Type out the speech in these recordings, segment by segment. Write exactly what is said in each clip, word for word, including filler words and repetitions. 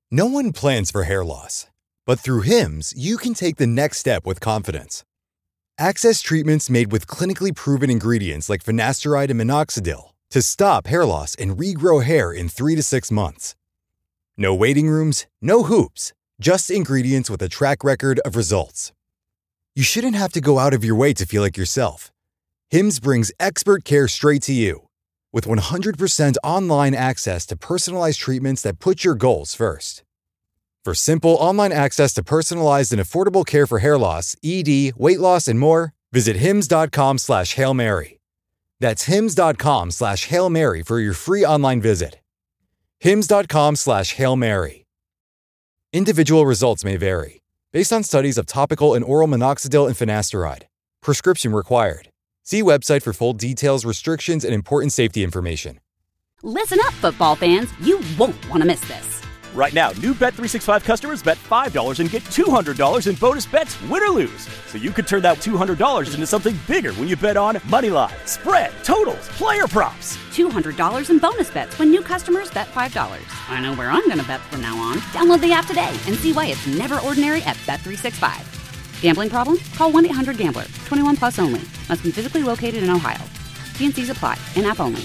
No one plans for hair loss, but through Hims, you can take the next step with confidence. Access treatments made with clinically proven ingredients like finasteride and minoxidil to stop hair loss and regrow hair in three to six months. No waiting rooms, no hoops, just ingredients with a track record of results. You shouldn't have to go out of your way to feel like yourself. Hims brings expert care straight to you. With one hundred percent online access to personalized treatments that put your goals first. For simple online access to personalized and affordable care for hair loss, E D, weight loss, and more, visit hims.com slash Hail Mary. That's hims.com slash Hail Mary for your free online visit. hims.com slash Hail Mary. Individual results may vary, based on studies of topical and oral minoxidil and finasteride. Prescription required. See website for full details, restrictions, and important safety information. Listen up, football fans. You won't want to miss this. Right now, new Bet three sixty-five customers bet five dollars and get two hundred dollars in bonus bets, win or lose. So you could turn that two hundred dollars into something bigger when you bet on moneyline, spread, totals, player props. two hundred dollars in bonus bets when new customers bet five dollars. I know where I'm going to bet from now on. Download the app today and see why it's never ordinary at Bet three sixty-five. Gambling problem? Call one eight hundred gambler. twenty-one plus only. Must be physically located in Ohio. T and C's apply. In-app only.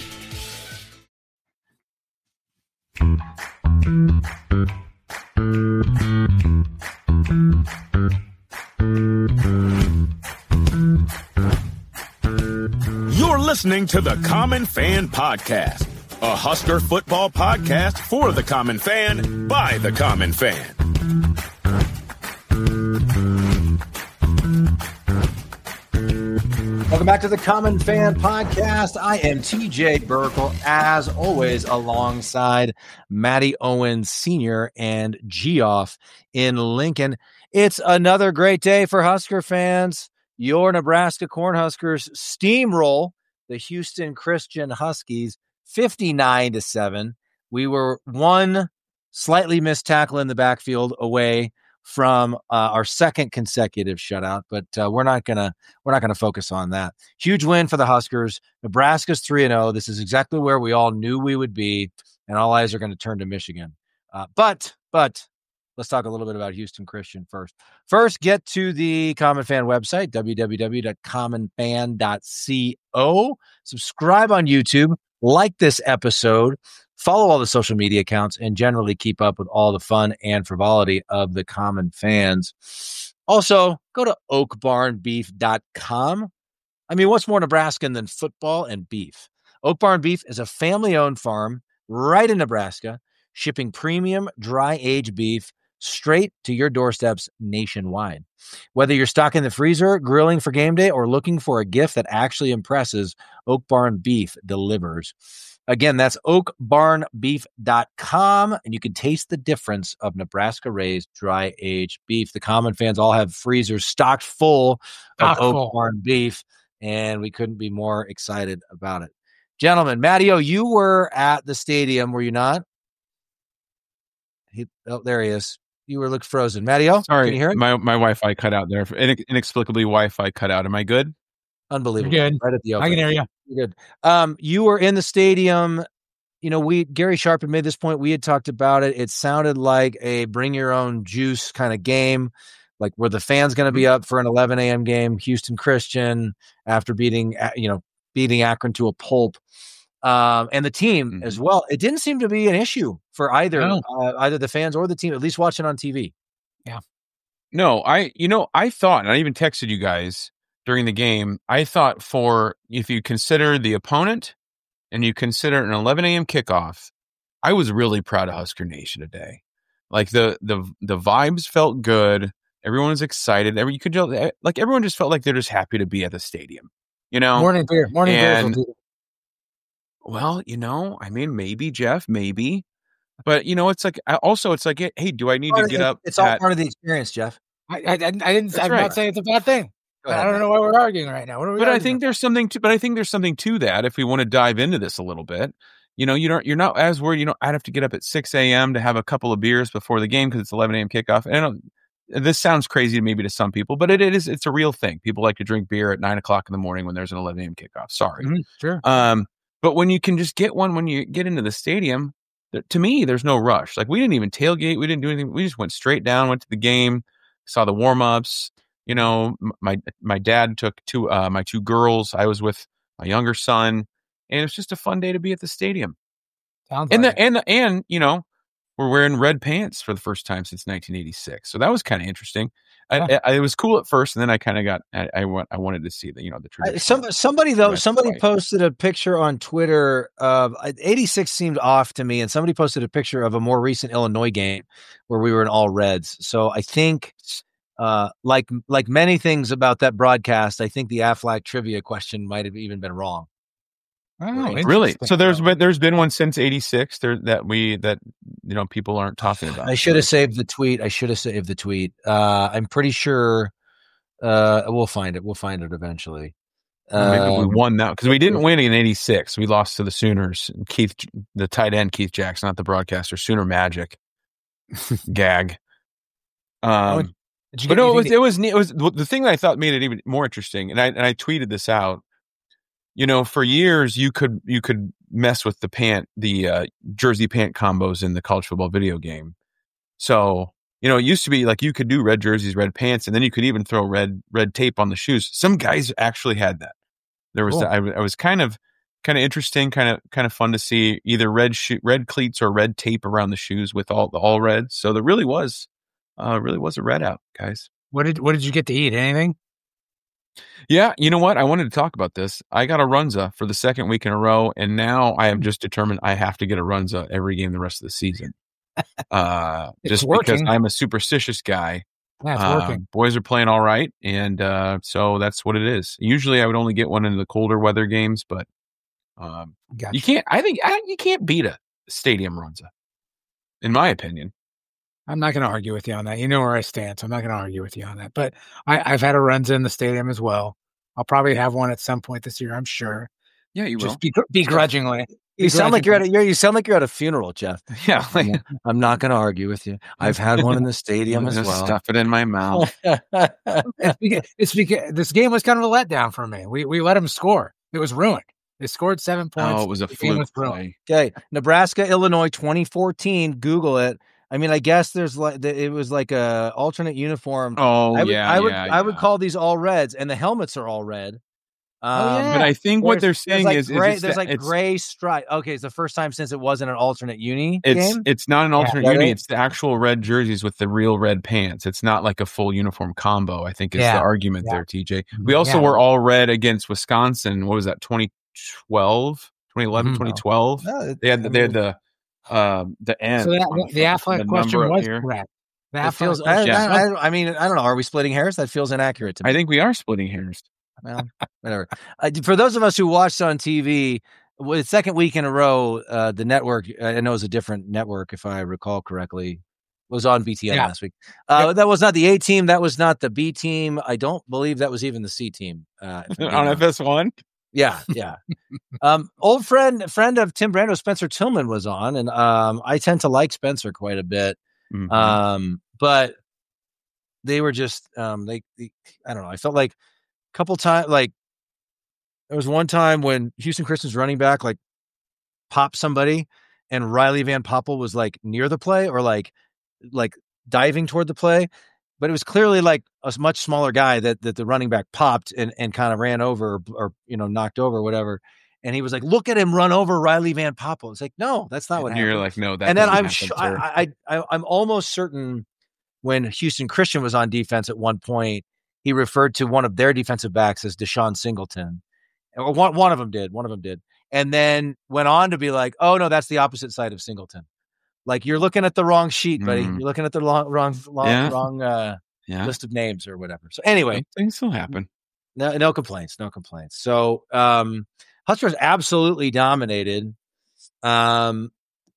You're listening to the Common Fan Podcast, a Husker football podcast for the common fan by the common fan. Welcome back to the Common Fan Podcast. I am T J Burkle, as always, alongside Matty Owens Senior and Geoff in Lincoln. It's another great day for Husker fans. Your Nebraska Cornhuskers steamroll the Houston Christian Huskies fifty-nine to seven. We were one slightly missed tackle in the backfield away from uh, our second consecutive shutout, but uh, we're not gonna we're not gonna focus on that. Huge win for the Huskers. Nebraska's three and zero. This is exactly where we all knew we would be, and all eyes are going to turn to Michigan. Uh, but but let's talk a little bit about Houston Christian first. First, get to the Common Fan website, w w w dot common fan dot co. Subscribe on YouTube, like this episode, follow all the social media accounts, and generally keep up with all the fun and frivolity of the Common Fans. Also, go to oak barn beef dot com. I mean, what's more Nebraskan than football and beef? Oak Barn Beef is a family-owned farm right in Nebraska, shipping premium dry-aged beef straight to your doorsteps nationwide. Whether you're stocking the freezer, grilling for game day, or looking for a gift that actually impresses, Oak Barn Beef delivers. Again, that's oak barn beef dot com, and you can taste the difference of Nebraska-raised dry-aged beef. The Common Fans all have freezers stocked full of Oak Barn Beef, and we couldn't be more excited about it. Gentlemen, Matty-O, you were at the stadium, were you not? He, oh, there he is. You were looked frozen. Matty-O, sorry, can you hear it? My my Wi-Fi cut out there. Inexplicably, Wi-Fi cut out. Am I good? Unbelievable. You're good. Right at the open. I can hear you. You're good. Um, you were in the stadium. You know, we Gary Sharp had made this point. We had talked about it. It sounded like a bring your own juice kind of game. Like, were the fans going to be up for an eleven a.m. game? Houston Christian after beating, you know, beating Akron to a pulp. Um, and the team mm-hmm. as well. It didn't seem to be an issue for either no. uh, either the fans or the team, at least watching on T V. Yeah. No, I, you know, I thought, and I even texted you guys during the game, I thought for, if you consider the opponent and you consider an eleven a.m. kickoff, I was really proud of Husker Nation today. Like the, the, the vibes felt good. Everyone was excited. Every, you could just, like, everyone just felt like they're just happy to be at the stadium, you know? Morning beer, morning and, beer. Well, you know, I mean, maybe, Jeff, maybe. But, you know, it's like, also, it's like, hey, do I need to get up? It's all at, part of the experience, Jeff. I, I, I didn't, I'm right. not saying it's a bad thing. Ahead, I don't man. know why we're arguing right now. What are we but I about? think there's something to, but I think there's something to that if we want to dive into this a little bit. You know, you don't, you're not as worried, you know, I'd have to get up at six a.m. to have a couple of beers before the game because it's eleven a.m. kickoff. And I don't, this sounds crazy maybe to some people, but it, it is, it's a real thing. People like to drink beer at nine o'clock in the morning when there's an eleven a.m. kickoff. Sorry. Mm-hmm, sure. Um, But when you can just get one when you get into the stadium, to me, there's no rush. Like we didn't even tailgate. We didn't do anything. We just went straight down, went to the game, saw the warm ups. You know, my my dad took two uh, my two girls. I was with my younger son, and it was just a fun day to be at the stadium. Sounds and like the and the, and you know, we're wearing red pants for the first time since nineteen eighty-six. So that was kind of interesting. I, I, it was cool at first, and then I kind of got I, I want I wanted to see the you know the tradition. Some somebody though somebody white. posted a picture on Twitter of eighty-six seemed off to me, and somebody posted a picture of a more recent Illinois game where we were in all reds. So I think, uh, like like many things about that broadcast, I think the Aflac trivia question might have even been wrong. Oh, really? So there's been there's been one since eighty-six there that we that you know people aren't talking about. I should have saved the tweet. I should have saved the tweet. Uh, I'm pretty sure uh, we'll find it. We'll find it eventually. Maybe um, we won that because we didn't win in eighty-six. We lost to the Sooners. Keith, the tight end, Keith Jackson, not the broadcaster. Sooner Magic. Gag. Um, Did you but no, it was, it was it was it was the thing that I thought made it even more interesting, and I and I tweeted this out. You know, for years you could you could mess with the pant, the uh, jersey pant combos in the college football video game. So, you know, it used to be like you could do red jerseys, red pants, and then you could even throw red red tape on the shoes. Some guys actually had that. There was, cool. I, I was kind of kind of interesting, kind of kind of fun to see either red shoe, red cleats or red tape around the shoes with all the all reds. So there really was, uh, really was a red out, guys. What did what did you get to eat? Anything? Yeah, you know what? I wanted to talk about this. I got a Runza for the second week in a row, and now I am just determined I have to get a Runza every game the rest of the season. Uh, just working. Because I'm a superstitious guy. Yeah, it's uh, working. Boys are playing all right, and uh, so that's what it is. Usually, I would only get one in the colder weather games, but um, gotcha. you can't. I think I, you can't beat a stadium Runza, in my opinion. I'm not going to argue with you on that. You know where I stand, so I'm not going to argue with you on that. But I, I've had a Runza in the stadium as well. I'll probably have one at some point this year, I'm sure. Yeah, you Just will. Be, begrudgingly. You sound like you're at a you're, you sound like you're at a funeral, Jeff. Yeah, like, I'm not going to argue with you. I've had one in the stadium as well. Stuff it in my mouth. it's, because, it's because this game was kind of a letdown for me. We we let them score. It was ruined. They scored seven points. Oh, it was a fluke play. Okay, Nebraska, Illinois, twenty fourteen. Google it. I mean, I guess there's like it was like a alternate uniform. Oh, I would, yeah, I would, yeah, I would yeah. call these all reds, and the helmets are all red. Um, oh, yeah. But I think what they're saying like is, gray, is there's that like gray stripe. Okay, it's the first time since it wasn't an alternate uni it's, game. It's not an alternate yeah, uni. Right? It's the actual red jerseys with the real red pants. It's not like a full uniform combo, I think is yeah. the argument yeah. there, T J. We also yeah. were all red against Wisconsin. What was that, twenty twelve, twenty eleven, mm-hmm. twenty twelve? No, they had the, they had the um, the end. So that, the Aflac question was correct. That feels. I, yeah. I, I, I mean, I don't know. Are we splitting hairs? That feels inaccurate to me. I think we are splitting hairs. Well, whatever. Uh, for those of us who watched on T V, the second week in a row, uh, the network, I know it was a different network, if I recall correctly, was on B T N yeah. last week. Uh, yep. That was not the A team. That was not the B team. I don't believe that was even the C team. Uh, on F S one? Yeah, yeah. um, old friend friend of Tim Brando, Spencer Tillman, was on, and um, I tend to like Spencer quite a bit. Mm-hmm. Um, but they were just, um, they, they, I don't know. I felt like a couple times, like there was one time when Houston Christian's running back, like popped somebody and Riley Van Poppel was like near the play or like, like diving toward the play, but it was clearly like a much smaller guy that, that the running back popped and, and kind of ran over or, or, you know, knocked over or whatever. And he was like, look at him run over Riley Van Poppel. It's like, no, that's not and what you're happened. Like, no, that and then I'm, happen, sh- I, I, I, I'm almost certain when Houston Christian was on defense at one point, he referred to one of their defensive backs as Deshaun Singleton. Or one, one of them did. One of them did. And then went on to be like, oh, no, that's the opposite side of Singleton. Like, you're looking at the wrong sheet, buddy. Mm. You're looking at the long, wrong, long, yeah. wrong uh, yeah. list of names or whatever. So anyway. Things still happen. No, no complaints. No complaints. So um, Huskers absolutely dominated. Um,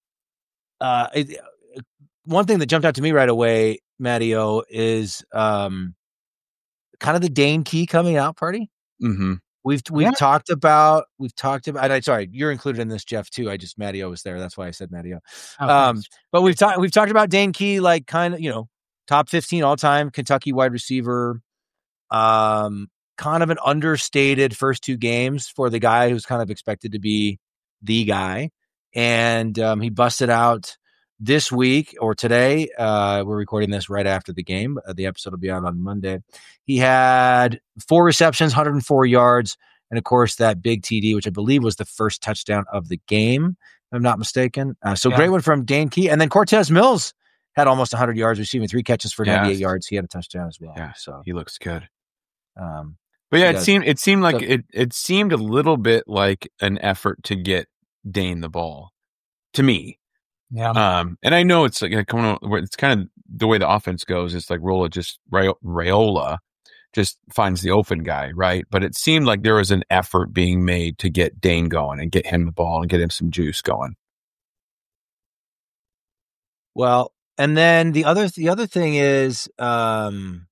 uh, it, one thing that jumped out to me right away, Matteo, is um, kind of the Dane Key coming out party. Mm-hmm. We've we've yeah. talked about we've talked about. And I sorry, you're included in this, Jeff, too. I just Matteo was there. That's why I said Matteo. Oh, um, but we've talked we've talked about Dane Key, like kind of you know top fifteen all time Kentucky wide receiver. Um, kind of an understated first two games for the guy who's kind of expected to be the guy. and um, he busted out this week or today. Uh, we're recording this right after the game. Uh, the episode will be out on Monday. He had four receptions, one hundred four yards, and of course that big T D, which I believe was the first touchdown of the game, if I'm not mistaken. Uh, so yeah. Great one from Dane Key. And then Cortez Mills had almost one hundred yards, receiving three catches for ninety-eight yes. yards. He had a touchdown as well. Yeah, so he looks good. Um, but yeah, it seemed it seemed like so, it it seemed a little bit like an effort to get Dane the ball, to me. Yeah. Um, and I know it's like it's kind of the way the offense goes. It's like Rolla just Raiola just finds the open guy, right? But it seemed like there was an effort being made to get Dane going and get him the ball and get him some juice going. Well, and then the other the other thing is, um,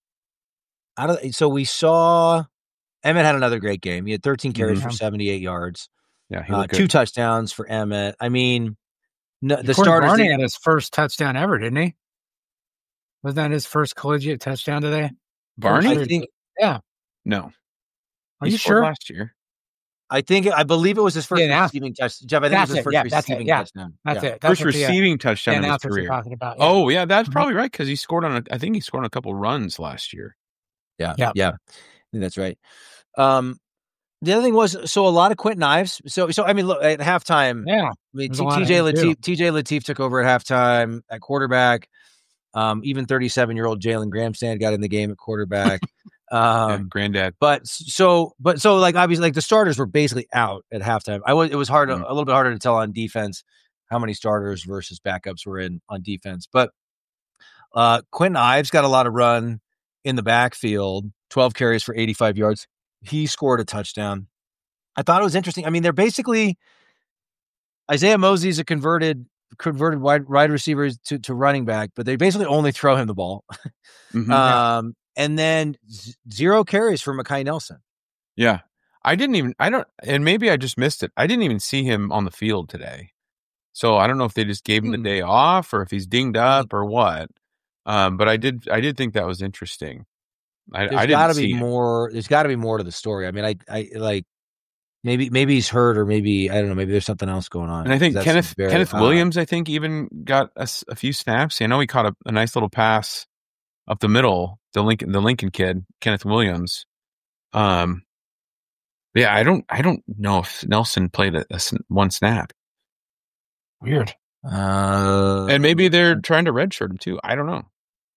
I don't. So we saw Emmett had another great game. He had thirteen carries mm-hmm. for seventy-eight yards. Yeah, he uh, two touchdowns for Emmett. I mean, no, the Corey starters. Barney had his first touchdown ever, didn't he? Was that his first collegiate touchdown today? Barney? I think, yeah. No. Are he you sure? Last year. I think I believe it was his first yeah, receiving touchdown. Jeff, I think that's it was his it. first yeah, receiving yeah. touchdown. That's yeah. it. That's first receiving the, touchdown yeah, of his career. Talking about, yeah. Oh, yeah, that's mm-hmm. probably right because he scored on a. I think he scored on a couple runs last year. Yeah, yeah, yeah. I think that's right. Um, the other thing was so a lot of Quentin Ives. So, so I mean, look at halftime. Yeah, I mean, T J Latif, T J Latif took over at halftime at quarterback. Um, even thirty-seven-year-old Jalen Gramstand got in the game at quarterback. Um, yeah, granddad. But so, but so, like obviously, like the starters were basically out at halftime. I was, it was hard, mm-hmm. a, a little bit harder to tell on defense how many starters versus backups were in on defense. But uh, Quentin Ives got a lot of run in the backfield, twelve carries for eighty-five yards. He scored a touchdown. I thought it was interesting. I mean, they're basically Isaiah Mosley's a converted converted wide wide receivers to, to running back, but they basically only throw him the ball. mm-hmm, um, yeah. And then z- zero carries for Mekhi Nelson. Yeah. I didn't even, I don't, and maybe I just missed it. I didn't even see him on the field today. So I don't know if they just gave him hmm. the day off or if he's dinged up or what. Um, but I did, I did think that was interesting. I, there's I got to be him. more, there's got to be more to the story. I mean, I, I like, maybe, maybe he's hurt or maybe, I don't know, maybe there's something else going on. And I think Kenneth, Kenneth odd. Williams, I think even got a, a few snaps. I know he caught a, a nice little pass up the middle, the Lincoln, the Lincoln kid, Kenneth Williams. Um, yeah, I don't, I don't know if Nelson played a, a one snap. Weird. Uh, and maybe they're trying to redshirt him too. I don't know.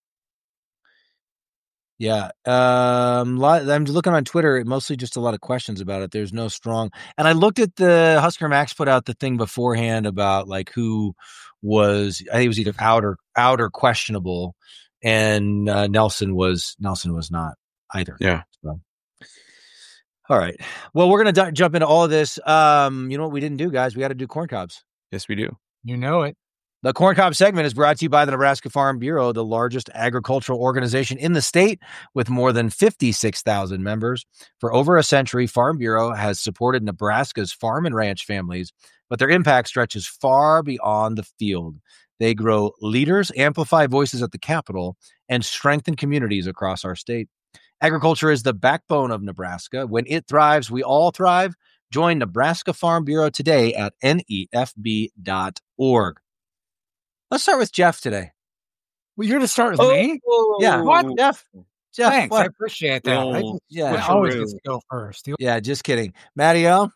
Yeah. Um, lot, I'm looking on Twitter, mostly just a lot of questions about it. There's no strong, and I looked at the Husker Max put out the thing beforehand about like who was, I think it was either out or out or questionable. And uh, Nelson was Nelson was not either. Yeah. So. All right. Well, we're gonna d- jump into all of this. Um, you know what we didn't do, guys? We got to do corn cobs. Yes, we do. You know it. The Corn Cob segment is brought to you by the Nebraska Farm Bureau, the largest agricultural organization in the state with more than fifty-six thousand members. For over a century, Farm Bureau has supported Nebraska's farm and ranch families, but their impact stretches far beyond the field. They grow leaders, amplify voices at the Capitol, and strengthen communities across our state. Agriculture is the backbone of Nebraska. When it thrives, we all thrive. Join Nebraska Farm Bureau today at N E F B dot org. Let's start with Jeff today. Well, you're to start with oh, me? Yeah. What? Jeff. Jeff. Thanks. What? I appreciate that. Oh, I just, yeah. I always get to go first. You Yeah, just kidding. Matty-O?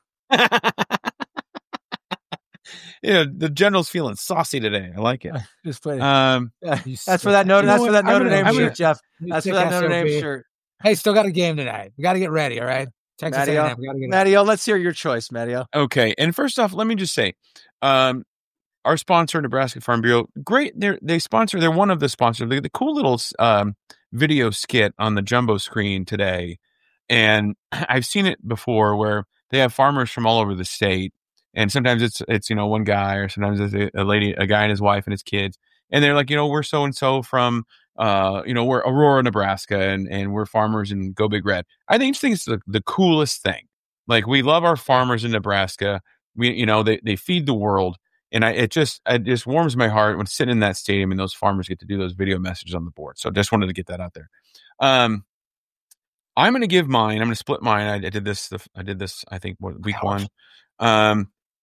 Yeah, the general's feeling saucy today. I like it. Just playing. Um, yeah, that's for that Notre. That's for that Notre Dame shirt, Jeff. That's for that Notre Dame shirt. Hey, still got a game tonight. We got to get ready. All right, Texas A and M. We got to get Matty-O, let's hear your choice, Matty-O. Okay, and first off, let me just say, um, our sponsor, Nebraska Farm Bureau, great. They they sponsor. They're one of the sponsors. The, the cool little um, video skit on the jumbo screen today, and I've seen it before where they have farmers from all over the state. And sometimes it's, it's, you know, one guy, or sometimes it's a, a lady, a guy and his wife and his kids. And they're like, you know, we're so-and-so from, uh, you know, we're Aurora, Nebraska, and, and we're farmers in Go Big Red. I think, think it's the, the coolest thing. Like, we love our farmers in Nebraska. We, you know, they, they feed the world. And I, it just, it just warms my heart when sitting in that stadium and those farmers get to do those video messages on the board. So just wanted to get that out there. Um, I'm going to give mine. I'm going to split mine. I, I did this, I did this, I think, what, week one. Um,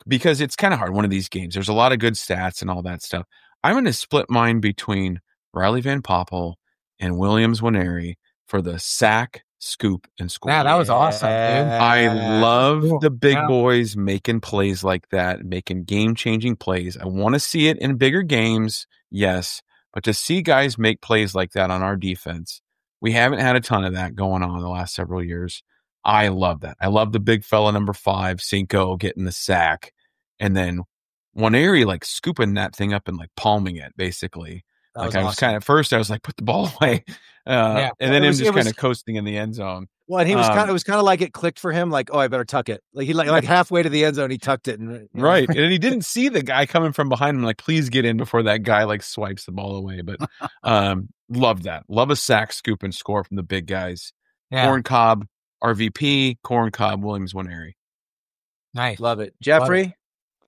because it's kind of hard. One of these games, there's a lot of good stats and all that stuff. I'm going to split mine between Riley Van Poppel and Williams Nwaneri for the sack, scoop, and score. Yeah, that was awesome, dude. I love Cool. the big Yeah. boys making plays like that, making game-changing plays. I want to see it in bigger games, yes, but to see guys make plays like that on our defense, we haven't had a ton of that going on in the last several years. I love that. I love the big fella number five, Cinco, getting the sack, and then Nwaneri like scooping that thing up and like palming it, basically. That Like was I was awesome. kind of at first, I was like, put the ball away, uh, Yeah. and then It him was- just it was- kind of coasting in the end zone. Well, and he was Um, kind of, it was kind of like it clicked for him. Like, oh, I better tuck it. Like he like, like halfway to the end zone, he tucked it. And you know. Right. And he didn't see the guy coming from behind him, like, please get in before that guy like swipes the ball away. But um, love that. Love a sack, scoop, and score from the big guys. Yeah, Corn Cobb, R V P, Corn Cobb, Williams Nwaneri. nice. Love it. Jeffrey?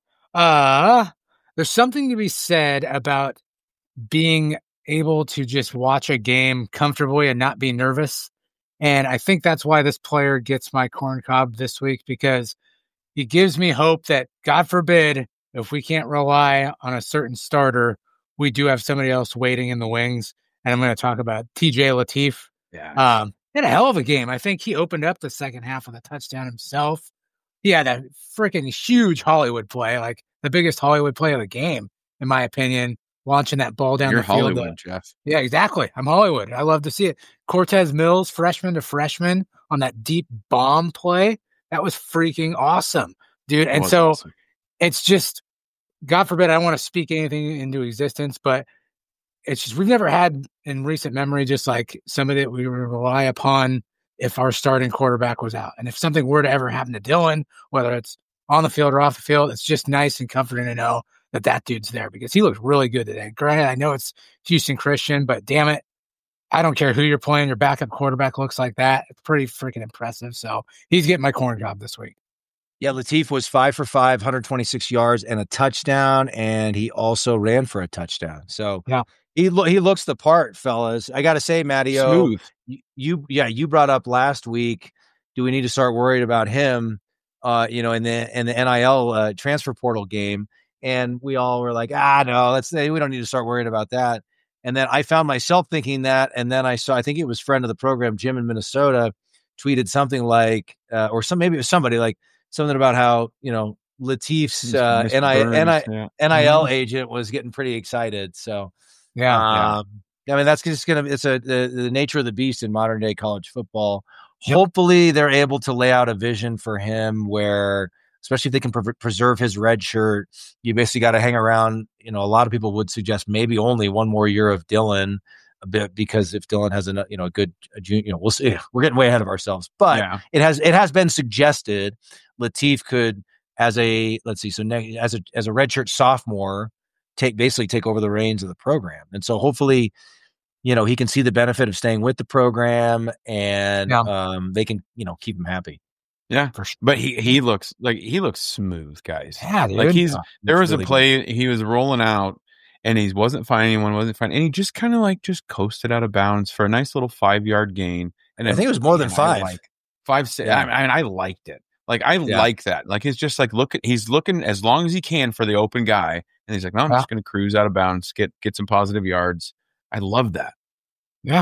Uh, there's something to be said about being able to just watch a game comfortably and not be nervous. And I think that's why this player gets my corn cob this week, because he gives me hope that, God forbid, if we can't rely on a certain starter, we do have somebody else waiting in the wings. And I'm going to talk about T J Lateef. Yeah. Um, had a hell of a game. I think he opened up the second half with a touchdown himself. He had a freaking huge Hollywood play, like the biggest Hollywood play of the game, in my opinion, launching that ball down You're the field. Hollywood, Uh, Jeff. yeah, exactly. I'm Hollywood. I love to see it. Cortez Mills, freshman to freshman, on that deep bomb play. That was freaking awesome, dude. And Was so awesome. it's just, God forbid, I don't want to speak anything into existence, but it's just, we've never had in recent memory just like somebody that we would rely upon if our starting quarterback was out. And if something were to ever happen to Dylan, whether it's on the field or off the field, it's just nice and comforting to know that that dude's there, because he looked really good today. Granted, I know it's Houston Christian, but damn it, I don't care who you're playing. Your backup quarterback looks like that. It's pretty freaking impressive. So he's getting my corn job this week. Yeah, Lateef was five for five, one hundred twenty-six yards and a touchdown, and he also ran for a touchdown. So Yeah. he lo- he looks the part, fellas. I got to say, Mattio, Smooth. you, you yeah, you brought up last week. Do we need to start worried about him? Uh, you know, in the in the N I L uh, transfer portal game, and we all were like, ah, no, let's say we don't need to start worrying about that. And then I found myself thinking that, and then I saw, I think it was friend of the program, Jim in Minnesota, tweeted something like, uh, or some maybe it was somebody like something about how, you know, Lateef's uh, Mister N I Burns, yeah. N I L agent was getting pretty excited. So Yeah. um, I mean, that's just going to, it's a, the, the nature of the beast in modern day college football. Yep. Hopefully they're able to lay out a vision for him where, especially if they can pre- preserve his red shirt, you basically got to hang around. You know, a lot of people would suggest maybe only one more year of Dylan, a bit, because if Dylan has a, you know, a good, a junior, you know, we'll see. We're getting way ahead of ourselves, but Yeah. it has, it has been suggested Lateef could, as a, let's see, so ne- as a, as a redshirt sophomore, take basically take over the reins of the program. And so hopefully, you know, he can see the benefit of staying with the program, and Yeah. um, they can, you know, keep him happy. Yeah. But he, he looks like he looks smooth, guys. Yeah, dude. Like he's, Yeah, there looks was really a play, he was rolling out and he wasn't finding anyone, wasn't finding, and he just kind of like just coasted out of bounds for a nice little five yard gain. And I think it was more than man, I five. Like five, six. Yeah. I mean, I liked it. Like I Yeah. like that. Like it's just like look at he's looking as long as he can for the open guy, and he's like, no, I'm Yeah. just going to cruise out of bounds, get get some positive yards. I love that. Yeah.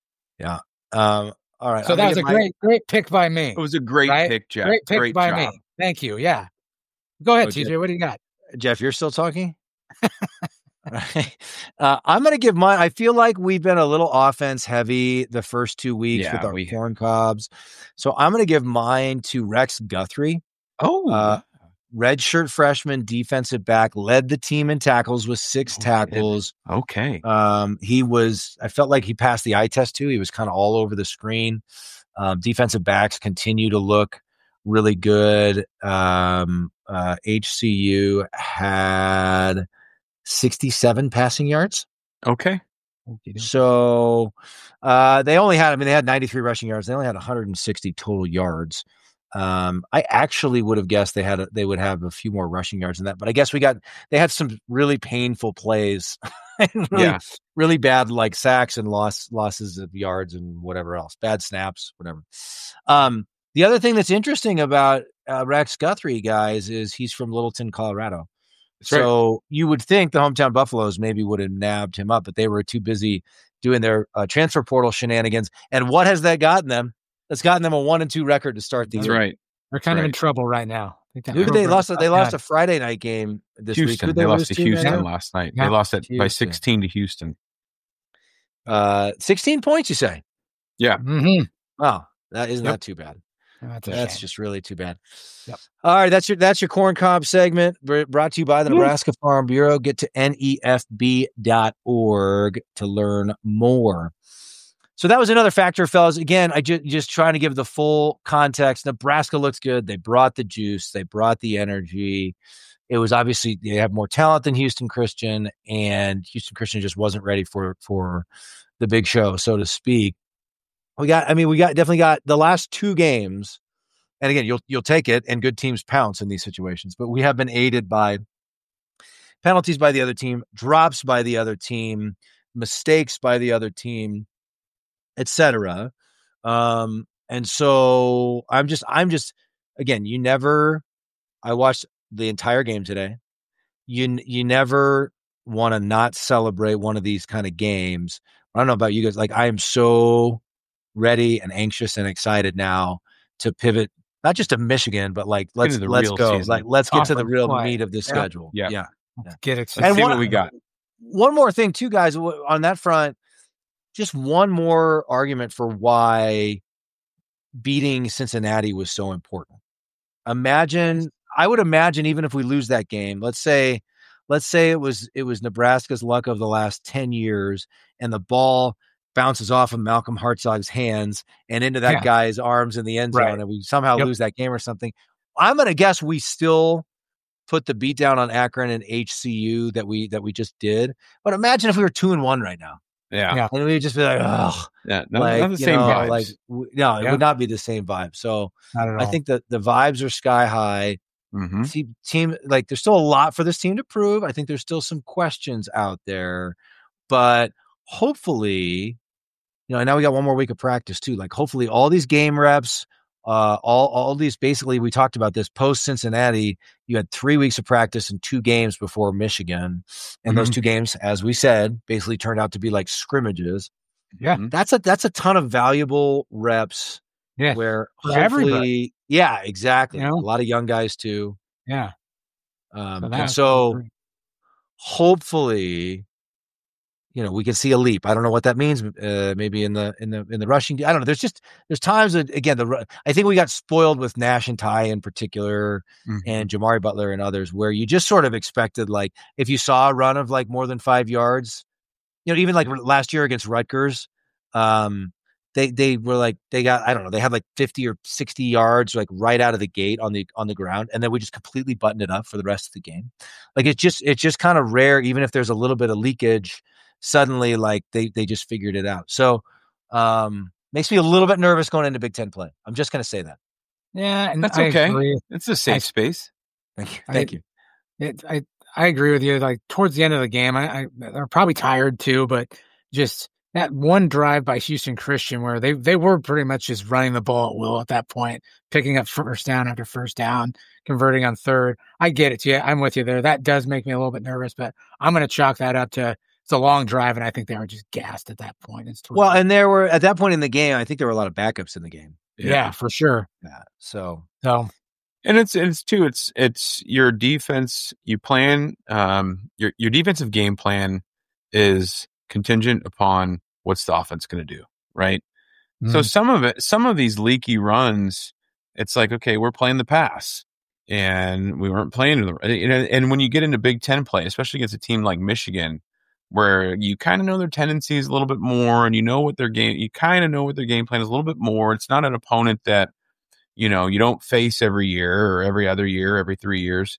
Um, all right. So I'm that gonna was a give my- great, great pick by me. It was a great Right? pick, Jeff. Great pick Great by job. me. Thank you. Yeah. Go ahead, Oh, T J. Jeff. What do you got? Jeff, you're still talking? All right. Uh, I'm going to give mine. I feel like we've been a little offense heavy the first two weeks Yeah, with our we- corn cobs. So I'm going to give mine to Rex Guthrie. Oh, Uh, Redshirt freshman defensive back, led the team in tackles with six Oh, tackles. okay. Um, he was, I felt like he passed the eye test too. He was kind of all over the screen. Um, defensive backs continue to look really good. Um, uh, H C U had sixty-seven passing yards. Okay. So uh, they only had, I mean, they had ninety-three rushing yards. They only had one hundred sixty total yards. Um, I actually would have guessed they had a, they would have a few more rushing yards than that, but I guess we got they had some really painful plays, and really, Yeah. really bad like sacks and loss losses of yards and whatever else, bad snaps, whatever. Um, the other thing that's interesting about uh, Rex Guthrie, guys, is he's from Littleton, Colorado. That's so right. you would think the hometown Buffaloes maybe would have nabbed him up, but they were too busy doing their uh, transfer portal shenanigans. And what has that gotten them? That's gotten them a one and two record to start the That's year. right. They're kind That's of in right. trouble right now. Who did they lost? They lost a Friday night game this Houston. week. They, they lost to lose Houston now? last night. Yeah. They lost it by Houston. sixteen to Houston. Uh, sixteen points, you say? Yeah. Mm-hmm. Wow, that isn't Yep. that too bad. That's, a That's shame. just really too bad. Yep. All right, that's your that's your corn cob segment br- brought to you by the Woo. Nebraska Farm Bureau. Get to N E F B dot org to learn more. So that was another factor, fellas. Again, I just just trying to give the full context. Nebraska looks good. They brought the juice. They brought the energy. It was obviously they have more talent than Houston Christian, and Houston Christian just wasn't ready for for the big show, so to speak. We got, I mean, we got definitely got the last two games, and again, you'll you'll take it, and good teams pounce in these situations. But we have been aided by penalties by the other team, drops by the other team, mistakes by the other team, et cetera. Um, and so I'm just, I'm just, again, you never. I watched the entire game today. You you never want to not celebrate one of these kind of games. I don't know about you guys. Like, I am so ready and anxious and excited now to pivot, not just to Michigan, but like let's the let's real go. season. Like let's get to the Conference real play. meat of the Yeah. schedule. Yeah. yeah. Get Let's excited. see one- what we got. One more thing, too, guys, w- on that front. Just one more argument for why beating Cincinnati was so important. Imagine, I would imagine, even if we lose that game, let's say, let's say it was it was Nebraska's luck of the last ten years, and the ball bounces off of Malcolm Hartzog's hands and into that Yeah. guy's arms in the end zone, Right. and we somehow Yep. lose that game or something. I'm going to guess we still put the beat down on Akron and H C U that we that we just did. But imagine if we were two and one right now, Yeah. Yeah. and we'd just be like, oh, Yeah. Not, like not the you same know, vibes. like w- no, it Yeah. would not be the same vibe. So Not at all. I think that the vibes are sky high. Mhm. Team, team, like there's still a lot for this team to prove. I think there's still some questions out there, but hopefully, you know, and now we got one more week of practice too. Like hopefully all these game reps, uh, all, all these, basically we talked about this post Cincinnati, you had three weeks of practice and two games before Michigan. And those Mhm. two games, as we said, basically turned out to be like scrimmages. Yeah. That's a, that's a ton of valuable reps Yeah. where For hopefully, everybody. yeah, exactly. You know? A lot of young guys too. Yeah. Um, So and that's so great. hopefully, you know, we can see a leap. I don't know what that means. Uh, maybe in the in the in the rushing. I don't know. There's just there's times that again the ru- I think we got spoiled with Nash and Ty in particular, Mhm. and Jamari Butler and others, where you just sort of expected like if you saw a run of like more than five yards, you know, even like last year against Rutgers, um, they they were like they got I don't know they had like fifty or sixty yards like right out of the gate on the on the ground, and then we just completely buttoned it up for the rest of the game. Like it's just it's just kind of rare, even if there's a little bit of leakage. Suddenly, like they they just figured it out. So um, makes me a little bit nervous going into Big Ten play. I'm just going to say that. Yeah. And That's I okay. agree. It's a safe I- space. Thank you. I- Thank you. It, I I agree with you. Like towards the end of the game, I, I they're probably tired too, but just that one drive by Houston Christian where they they were pretty much just running the ball at will at that point, picking up first down after first down, converting on third. I get it. Yeah, I'm with you there. That does make me a little bit nervous, but I'm going to chalk that up to it's a long drive, and I think they were just gassed at that point. It's towards Well, the- and there were at that point in the game, I think there were a lot of backups in the game. yeah, for sure. Yeah. So So And it's it's too it's it's your defense you plan um your your defensive game plan is contingent upon what's the offense going to do, right? So mm, some of it some of these leaky runs, it's like, okay, we're playing the pass and we weren't playing the and, and when you get into Big Ten play, especially against a team like Michigan, where you kind of know their tendencies a little bit more and you know what their game you kind of know what their game plan is a little bit more. It's not an opponent that you know, you don't face every year or every other year, every three years.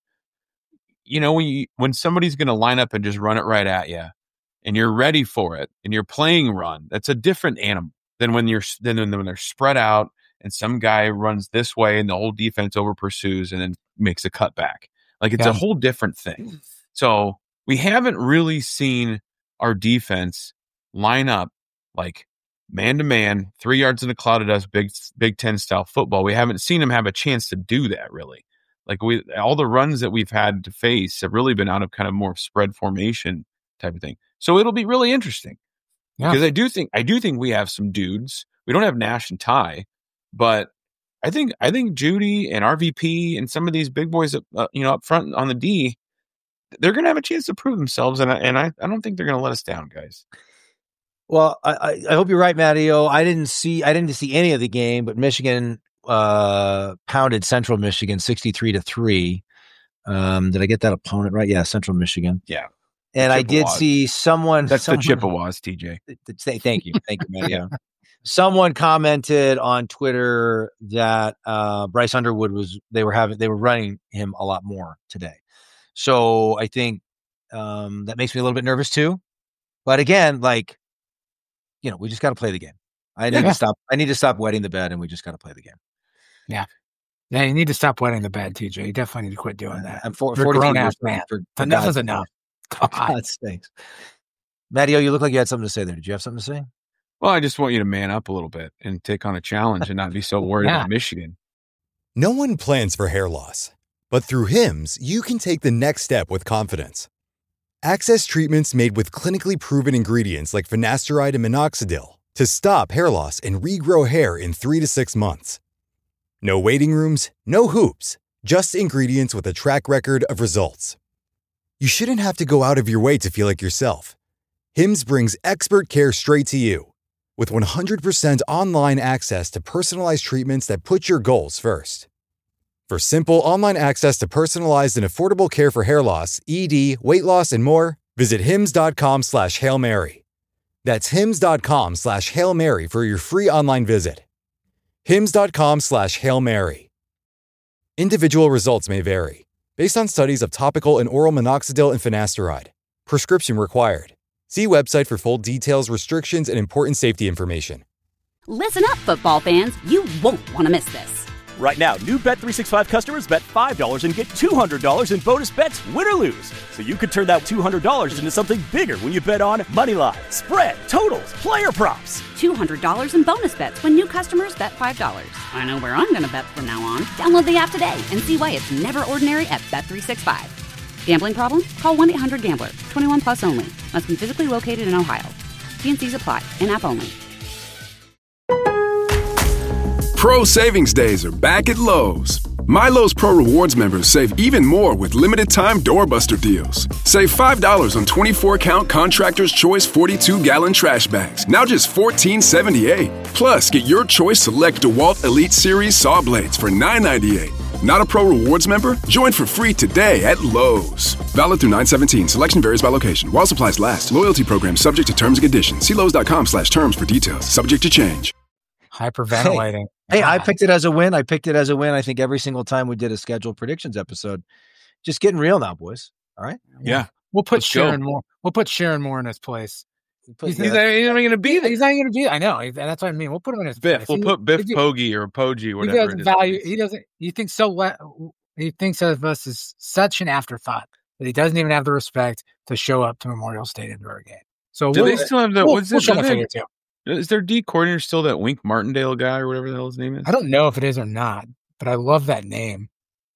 You know, when you, when somebody's going to line up and just run it right at you, and you're ready for it, and you're playing run, that's a different animal than when you're than when they're spread out and some guy runs this way and the whole defense over pursues and then makes a cutback. Like it's Yeah. a whole different thing. So we haven't really seen our defense line up like man to man, three yards in a cloud of dust, Big Big Ten style football. We haven't seen him have a chance to do that really. Like we, all the runs that we've had to face have really been out of kind of more spread formation type of thing. So it'll be really interesting yeah. because I do think I do think we have some dudes. We don't have Nash and Ty, but I think I think Judy and R V P and some of these big boys, up, uh, you know, up front on the D, they're going to have a chance to prove themselves, and I, and I, I don't think they're going to let us down, guys. Well, I, I hope you're right, Matteo. I didn't see I didn't see any of the game, but Michigan uh, pounded Central Michigan sixty-three to three. Um, did I get that opponent right? Yeah, Central Michigan. Yeah, and I did see someone. That's someone, the Chippewas, T J. Thank you, thank you, Matteo. Someone commented on Twitter that uh, Bryce Underwood was they were having they were running him a lot more today. So I think um, that makes me a little bit nervous too. But again, like. You know, we just got to play the game. I need yeah. to stop. I need to stop wetting the bed, and we just got to play the game. Yeah, yeah. You need to stop wetting the bed, T J. You definitely need to quit doing that. I'm for, You're a grown ass man. For, for enough God, is enough. God, God stinks. Matteo, you look like you had something to say there. Did you have something to say? Well, I just want you to man up a little bit and take on a challenge and not be so worried yeah. about Michigan. No one plans for hair loss, but through Hims, you can take the next step with confidence. Access treatments made with clinically proven ingredients like finasteride and minoxidil to stop hair loss and regrow hair in three to six months. No waiting rooms, no hoops, just ingredients with a track record of results. You shouldn't have to go out of your way to feel like yourself. Hims brings expert care straight to you. With one hundred percent online access to personalized treatments that put your goals first. For simple online access to personalized and affordable care for hair loss, E D, weight loss, and more, visit hims.com slash Hail Mary. That's hims.com slash Hail Mary for your free online visit. hims.com slash Hail Mary. Individual results may vary, based on studies of topical and oral minoxidil and finasteride. Prescription required. See website for full details, restrictions, and important safety information. Listen up, football fans. You won't want to miss this. Right now, new Bet three sixty-five customers bet five dollars and get two hundred dollars in bonus bets, win or lose. So you could turn that two hundred dollars into something bigger when you bet on moneyline, spread, totals, player props. two hundred dollars in bonus bets when new customers bet five dollars. I know where I'm going to bet from now on. Download the app today and see why it's never ordinary at Bet three sixty-five. Gambling problem? Call one eight hundred gambler. twenty-one plus only. Must be physically located in Ohio. T and C's apply. In-app only. Pro Savings Days are back at Lowe's. My Lowe's Pro Rewards members save even more with limited-time doorbuster deals. Save five dollars on twenty-four count Contractor's Choice forty-two gallon trash bags, now just fourteen seventy-eight. Plus, get your choice select DeWalt Elite Series saw blades for nine ninety-eight. Not a Pro Rewards member? Join for free today at Lowe's. Valid through nine seventeen. Selection varies by location. While supplies last. Loyalty program subject to terms and conditions. See Lowe's.com slash terms for details. Subject to change. Hyperventilating. Hey, hey, I picked it as a win. I picked it as a win. I think every single time we did a scheduled predictions episode. Just getting real now, boys. All right. Yeah. We'll put Let's Sharon go. Moore. We'll put Sharon Moore in his place. Put, He's, yeah. he's not even going to be there. He's not going to be. I know. That's what I mean. We'll put him in his Biff. place. We'll He- put Biff he- Poggi or Poggi, He whatever doesn't it is. value. He doesn't. He thinks so. Le- he thinks of us as such an afterthought that he doesn't even have the respect to show up to Memorial Stadium for a game. So Do we'll, they still have the? we'll, What's we'll this? show him a thing or two. Is their D coordinator still that Wink Martindale guy or whatever the hell his name is? I don't know if it is or not, but I love that name.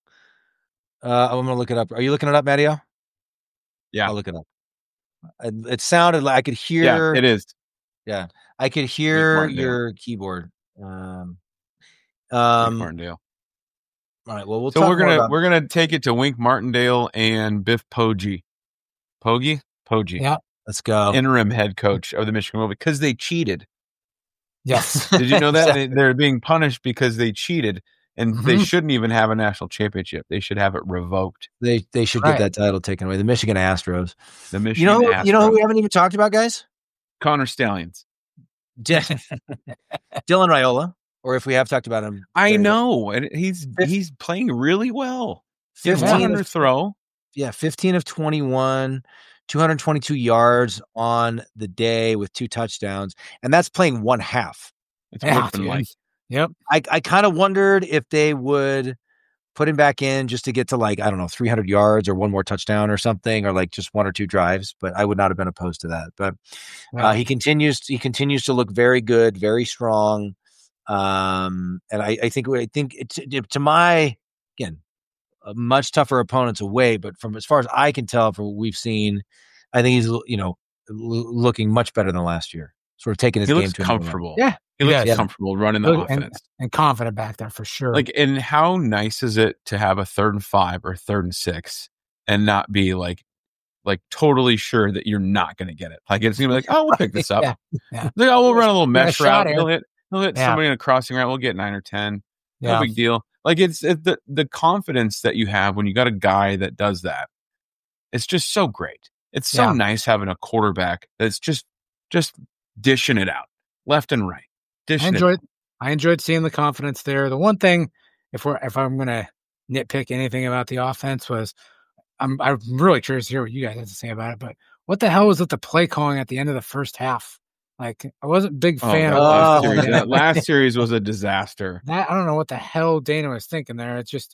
Uh, I'm going to look it up. Are you looking it up, Matteo? Yeah. I'll look it up. It, it sounded like I could hear. Yeah, it is. Yeah. I could hear Martindale. your keyboard. Um, Wink um, Martindale. all right. Well, we'll So talk we're more gonna about- we're gonna take it to Wink Martindale and Biff Poggi, Poggi, Poggi, Yeah. Let's go. interim head coach of the Michigan Wolverines because they cheated. Yes. Did you know that They- they're being punished because they cheated, and they Mhm. shouldn't even have a national championship. They should have it revoked. They they should Right. get that title taken away. The Michigan Astros. The Michigan You know, who- you know who Astros. we haven't even talked about, guys? Connor Stallions. Dylan Raiola, or if we have talked about him, I very- know, and he's Fif- he's playing really well. He has fifteen one under of- throw. yeah, fifteen of twenty-one, two hundred twenty-two yards on the day with two touchdowns, and that's playing one half. It's Yeah, working dude. like Yep. I I kind of wondered if they would put him back in just to get to like, I don't know, three hundred yards or one more touchdown or something, or like just one or two drives. But I would not have been opposed to that. But uh, he continues, he continues to look very good, very strong. Um, and I, I think, I think it's to my, again, a much tougher opponents away, but from as far as I can tell from what we've seen, I think he's, you know, l- looking much better than last year. Sort of taking his he game looks to comfortable. Yeah. He looks yeah. comfortable running the and, offense. And confident back there for sure. Like, and how nice is it to have a third and five or third and six and not be like, like totally sure that you're not going to get it. Like, it's going to be like, oh, we'll pick this up. yeah. Yeah. Like, oh, we'll run a little Yeah, mesh shot route. He'll hit, he'll hit Yeah. somebody in a crossing route. We'll get nine or ten. No Yeah. big deal. Like, it's it, the, the confidence that you have when you got a guy that does that. It's just so great. It's so Yeah. nice having a quarterback that's just, just dishing it out left and right. Dishing I it enjoyed out. I enjoyed seeing the confidence there. The one thing, if we're if I'm gonna nitpick anything about the offense, was I'm I'm really curious to hear what you guys have to say about it. But what the hell was with the play calling at the end of the first half? Like, I wasn't a big Oh, fan that of last, Oh, series, man. that last series was a disaster. that. I don't know what the hell Dana was thinking there. It's just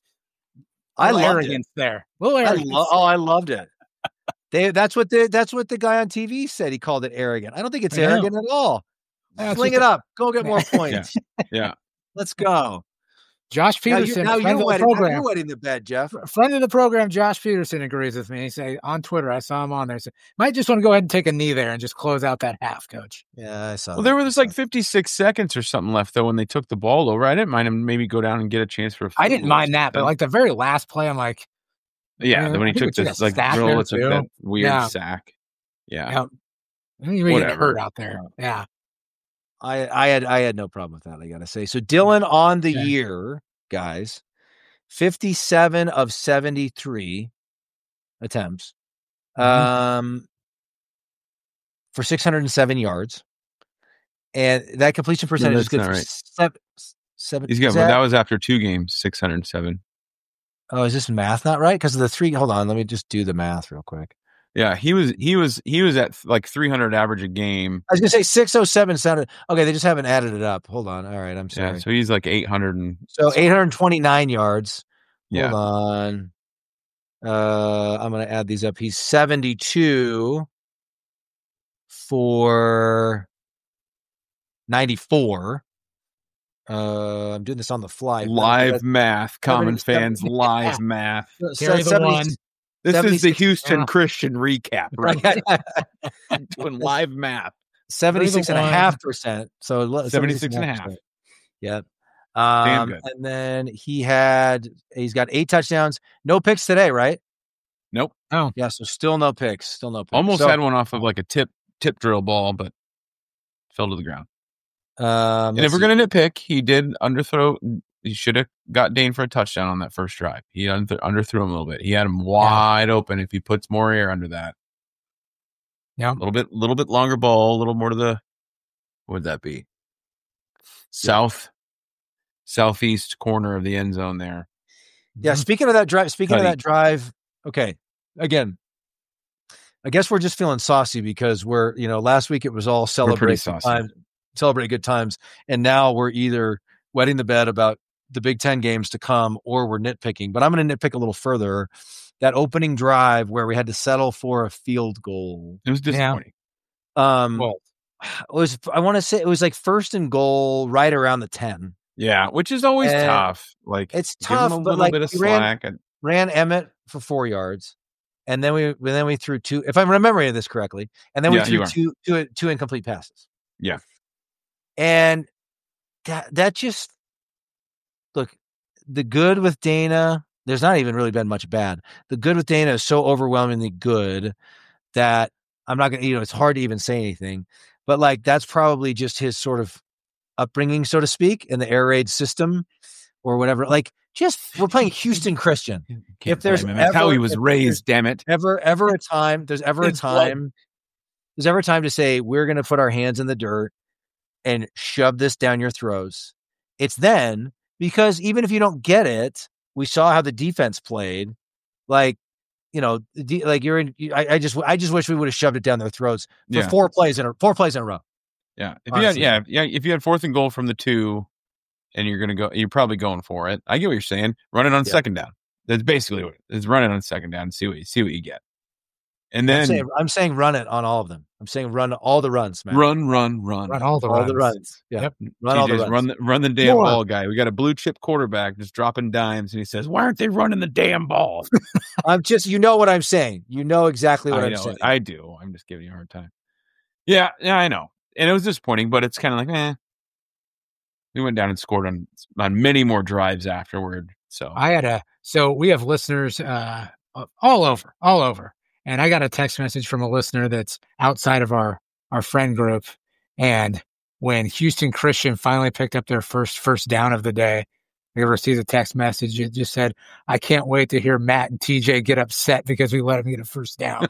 I little loved it. arrogance there. Little I arrogance. lo- oh, I loved it. They, that's what the that's what the guy on T V said. He called it arrogant. I don't think it's I know. arrogant at all. Yeah, it's Fling just it a- up. Go get more points. Yeah. Let's go. Josh Now, Peterson, you, now friend you're, of the wetting, now program. you're wetting the bed, Jeff. Friend of the program, Josh Peterson, agrees with me. He said on Twitter, I saw him on there. He said, might just want to go ahead and take a knee there and just close out that half, Coach. Yeah, I saw. Well, that. there I was saw like that. fifty-six seconds or something left, though, when they took the ball over. I didn't mind him maybe go down and get a chance for a I didn't field goal or mind that, but something. like the very last play, I'm like, yeah, man, when I he think took we this took a like sack drill, there, it's like too. that weird Yeah. sack. Yeah. yeah, I think we get Whatever. hurt out there. Yeah. I, I had I had no problem with that. I gotta say. So Dylan on the Okay. year, guys, fifty-seven of seventy-three attempts, Mhm. um, for six hundred seven yards, and that completion percentage is that's good not for right. seven. Seven. He's is got, but that- that was after two games, six hundred seven. oh, is this math not right? Because of the three. Hold on, let me just do the math real quick. Yeah, he was he was he was at like three hundred average a game. I was gonna say six oh seven sounded okay. They just haven't added it up. Hold on. All right, I'm sorry. Yeah, so he's like eight hundred and So eight hundred twenty-nine yards. yeah. Hold on. Uh, I'm going to add these up. He's seventy-two for ninety-four. Uh, I'm doing this on the fly. Live math, common seventy- fans, live math. Carry the one. This is the seventy-six Houston yeah. Christian recap, right? Doing live math. seventy-six and a one. half percent. So le- seventy-six and a half. percent. Yep. Um, good. and then he had, he's got eight touchdowns, no picks today, right? Nope. Yeah. So still no picks, still no picks. Almost So, had one off of like a tip tip drill ball, but fell to the ground. Um, And if we're going to nitpick, he did underthrow. He should have got Dane for a touchdown on that first drive. He under, underthrew him a little bit. He had him wide open. If he puts more air under that, Yeah. a little bit, little bit longer ball, a little more to the. What would that be? South, southeast corner of the end zone there. Yeah, speaking of that drive, speaking Cuddy. of that drive, okay. Again, I guess we're just feeling saucy because we're, you know, last week it was all celebrate good saucy. times, celebrate good times, and now we're either wetting the bed about the Big Ten games to come or we're nitpicking. But I'm going to nitpick a little further. That opening drive where we had to settle for a field goal. It was disappointing. Um, Well, it was I want to say it was like first and goal right around the ten. Yeah, which is always And tough. Like It's give him tough, a but little like bit of we ran- slack. and- ran Emmett for four yards, and then we then we threw two. If I'm remembering this correctly, and then we Yeah, you threw are. two two two incomplete passes. Yeah. And that that just look the good with Dana. There's not even really been much bad. The good with Dana is so overwhelmingly good that I'm not gonna. You know, it's hard to even say anything. But like that's probably just his sort of upbringing, so to speak, in the air raid system or whatever. Like. Just we're playing Houston Christian. Can't If there's blame him. That's how he ever- was if raised. Damn it! ever ever a time there's ever a His blood. time there's ever a time to say we're going to put our hands in the dirt and shove this down your throats. It's then, because even if you don't get it, we saw how the defense played. Like, you know, the de- like you're in. I, I just I just wish we would have shoved it down their throats for Yeah. four plays in a four plays in a row. Yeah, if you had, Honestly. yeah, yeah, if you had fourth and goal from the two, and you're going to go, you're probably going for it. I get what you're saying. Run it on Yeah. second down. That's basically what it is. Run it on second down and see what you see what you get. And then I'm saying, I'm saying run it on all of them. I'm saying run all the runs, man. run, run, run, Run all the all runs. the runs. Yeah. Yep. Run all the T J's runs. run the, run the damn More. ball guy. We got a blue chip quarterback just dropping dimes, and he says, "Why aren't they running the damn ball?" I'm just, you know what I'm saying. You know exactly what I I'm know, saying. I do. I'm just giving you a hard time. Yeah, yeah, I know. And it was disappointing, but it's kind of like, eh. We went down and scored on on many more drives afterward. So I had a so we have listeners uh, all over, all over, and I got a text message from a listener that's outside of our our friend group. And when Houston Christian finally picked up their first first down of the day, we received a text message. It just said, "I can't wait to hear Matt and T J get upset because we let them get a first down."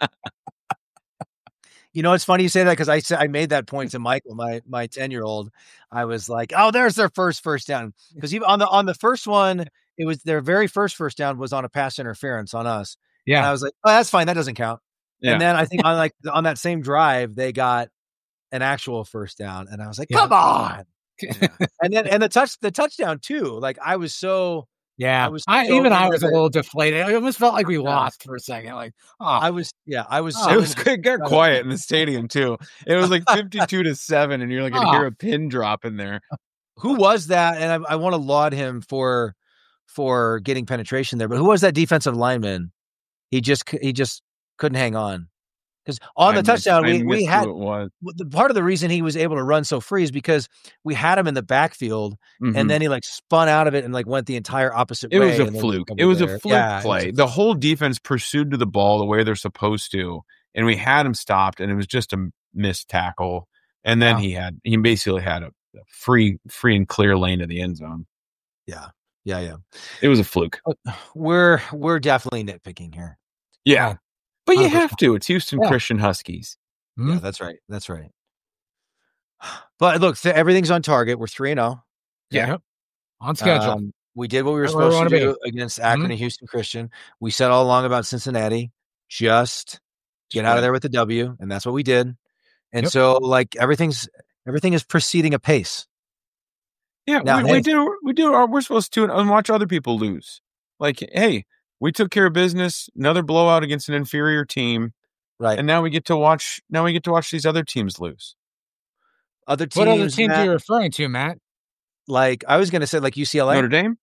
You know, it's funny you say that because I said I made that point to Michael, my my ten year old. I was like, "Oh, there's their first first down." Because even on the on the first one, it was their very first first down was on a pass interference on us. And Yeah, I was like, "Oh, that's fine. That doesn't count." Yeah. And then I think on like on that same drive, they got an actual first down, and I was like, Yeah. "Come on!" And then and the touch the touchdown too. Like I was so yeah. I was I so even I into was a the- little deflated. I almost felt like we Yeah. lost for a second. Like, oh, I was yeah I was Oh, so it was into- it got quiet in the stadium too. It was like fifty-two to seven, and you're like gonna Oh. hear a pin drop in there. who was that? And I, I want to laud him for for getting penetration there. But who was that defensive lineman? He just c- he just couldn't hang on because on the I missed- touchdown I we, we missed had who it was. the part of the reason he was able to run so free is because we had him in the backfield Mhm. and then he like spun out of it and like went the entire opposite It way. was a and then fluke. double It was there. a fluke Yeah, it was play. a- The whole defense pursued to the ball the way they're supposed to, and we had him stopped, and it was just a missed tackle. And then Wow. he had he basically had a, a free free and clear lane to the end zone. yeah, yeah, yeah. It was a fluke. We're we're definitely nitpicking here. Yeah, but you one hundred percent. have to. It's Houston Yeah. Christian Huskies. Hmm? Yeah, that's right. That's right. But look, th- everything's on target. We're three and zero. yeah, yep. On schedule. Um, we did what we were Right where we supposed to wanna do against Akron and Houston Christian. We said all along about Cincinnati, just get out of there with the W, and that's what we did. And Yep. so, like everything's everything is proceeding apace. Yeah, Now, we, hey- we do. We do. Our, we're supposed to and watch other people lose. Like, hey, we took care of business. Another blowout against an inferior team, Right. and now we get to watch. Now we get to watch these other teams lose. Other teams, What other teams Matt, are you referring to, Matt? like I was going to say, like U C L A. Notre Dame.